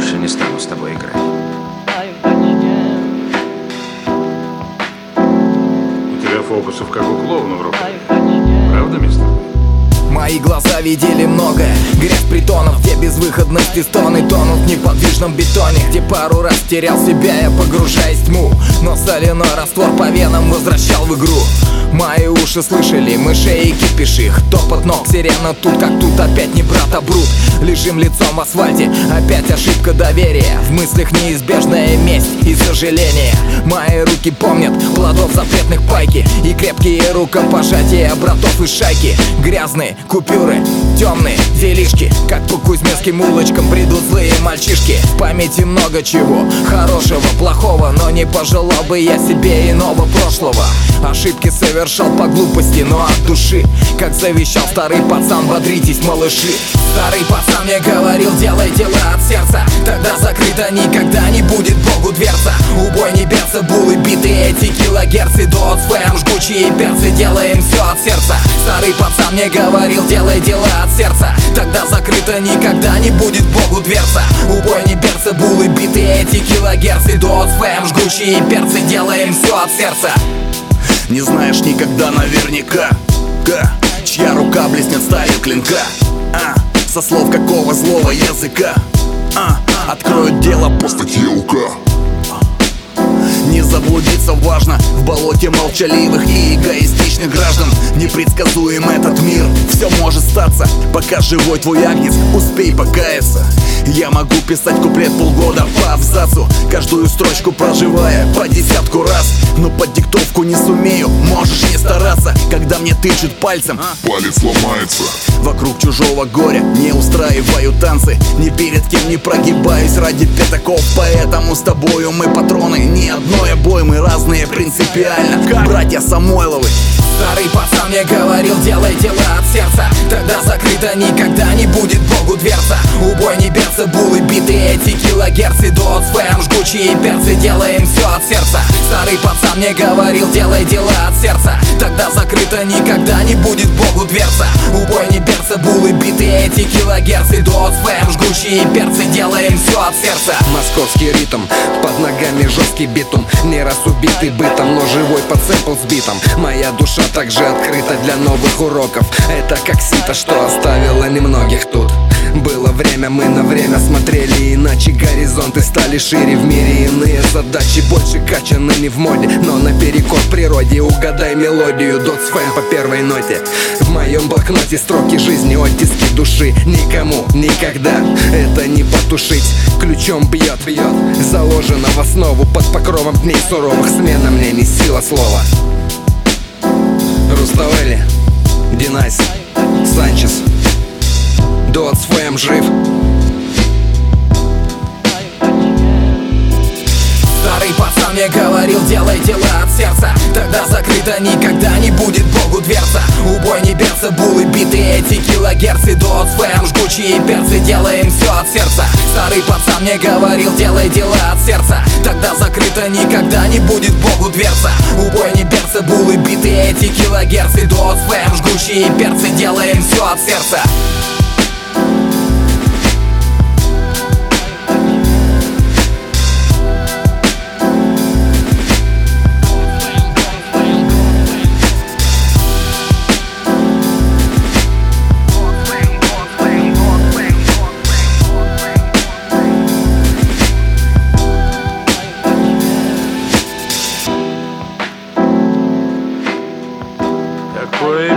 больше не стану с тобой играть. У тебя фокусов как у клоуна в руках. Правда, мистер? Мои глаза видели многое. Грязь притонов, где безвыходности стоны тонут в неподвижном бетоне, где пару раз терял себя я, погружаясь в тьму. Но соляной раствор по венам возвращал в игру. Мои уши слышали мышей и кипиш их. Топот ног, сирена тут как тут, опять не брат, а брут. Лежим лицом в асфальте, опять ошибка доверия. В мыслях неизбежная месть и сожаление. Мои руки помнят плодов запретных пайки и крепкие рукопожатия братов из шайки. Грязные купюры, темные делишки, как по кузьминским улочкам бредут злые мальчишки. В памяти много чего, хорошего, плохого, но не пожелал бы я себе иного прошлого. Ошибки совершал по глупости, но от души, как завещал старый пацан, бодритесь, малыши. Старый пацан мне говорил, делай дела от сердца, тогда закрыто никогда не будет Богу дверца. Убой не берца, булы битые, эти килогерцы, дот фэм, жгучие перцы, делаем все от сердца. Старый пацан мне говорил, делай дела от сердца, тогда закрыто никогда не будет Богу дверца. Убой не берца, булы битые, эти килогерцы, дот фэм, жгучие перцы, делаем все от сердца. Не знаешь никогда наверняка, чья рука блеснет сталью клинка, со слов какого злого языка откроют дело по статье УК. Не заблудиться важно в болоте молчаливых и эгоистичных граждан. Непредсказуем этот мир, все может статься. Пока живой твой агнец, успей покаяться. Я могу писать куплет полгода по абзацу, каждую строчку проживая по десятку раз. Но под диктовку не сумею, можешь не стараться. Когда мне тычут пальцем, палец ломается. Вокруг чужого горя не устраиваю танцы, ни перед кем не прогибаюсь ради пятаков. Поэтому с тобою мы патроны, ни одной обоймы, разные принципиально, братья Самойловы. Старый пацан мне говорил, делай дела от сердца, тогда закрыто никогда не будет Богу дверца. Убой не берца, булы битые, эти килогерцы, дот фэм, жгучие перцы, делаем все от сердца. Старый пацан мне говорил, делай дела от сердца, тогда закрыто никогда не будет Богу дверца. Убой не берца, булы битые, эти килогерцы, дот фэм, жгучие перцы, делаем все от сердца. Московский ритм, под ногами жесткий битум, не раз убитый бытом, но живой под сэмпл с битом. Моя душа также открыта для новых уроков. Это как сито, что оставило немногих тут. Было время, мы на время смотрели иначе. Горизонты стали шире, в мире иные задачи, больше качанными в моде, но наперекор природе. Угадай мелодию, дотс фэм по первой ноте. В моем блокноте строки жизни, оттиски души. Никому, никогда это не потушить. Ключом бьет, заложено в основу. Под покровом дней суровых смена мне не сила слова. Руставели, Динайс, Санчес, Дотс фэм жив. Старый пацан мне говорил, делай дела от сердца, тогда закрыто никогда не будет Богу дверца. Убой не берца, булы битые, эти килогерцы, дот фэм, жгучие перцы, делаем все от сердца. Старый пацан мне говорил, делай дела от сердца, тогда закрыто никогда не будет Богу дверца. Убой не берца, булы битые, эти килогерцы, дот фэм, жгучие перцы, делаем все от сердца. Какое